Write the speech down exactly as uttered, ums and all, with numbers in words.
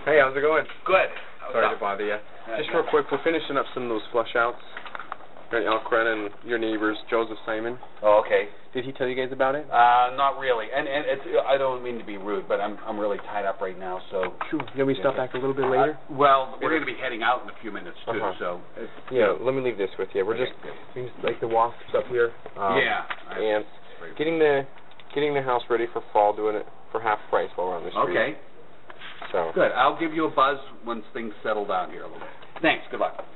Hey, how's it going? Good. Sorry to bother you. Uh, Just no. real quick, we're finishing up some of those flush outs. Right, Al Crenna and your neighbors, Joseph Simon. Oh, okay. Did he tell you guys about it? Uh, not really. And and it's, I don't mean to be rude, but I'm I'm really tied up right now, so. Sure. Can we stop yeah. back a little bit later? Uh, well, we're going to be heading out in a few minutes too, Uh-huh. so. It's, Yeah. Let me leave this with you. We're Okay, just good. things like the wasps up here. Um, yeah. And getting the getting the house ready for fall, doing it for half price while we're on the street. Okay. So. Good. I'll give you a buzz once things settle down here a little bit. Thanks. Good luck.